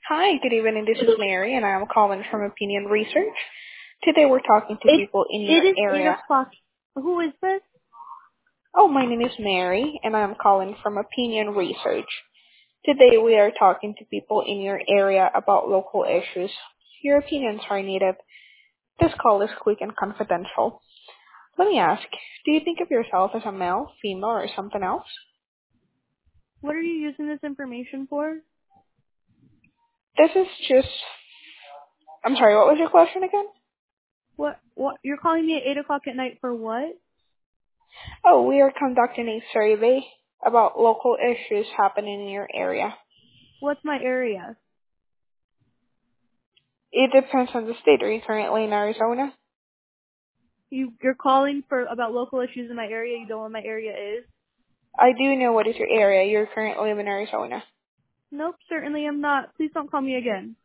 Hi, good evening. This is Mary, and I'm calling from Opinion Research. Today we're talking to It people in it your is eight area. o'clock. Who is this? Oh, my name is Mary, and I'm calling from Opinion Research. Today we are talking to people in your area about local issues. Your opinions are needed. This call is quick and confidential. Let me ask, do you think of yourself as a male, female, or something else? What are you using this information for? This is just... I'm sorry, what was your question again? What you're calling me at 8 o'clock at night for what? Oh, we are conducting a survey about local issues happening in your area. What's my area? It depends on the state. Are you currently in Arizona? You're calling for about local issues in my area. You don't know what my area is? I do know what is your area. You're currently live in Arizona. Nope, certainly I'm not. Please don't call me again.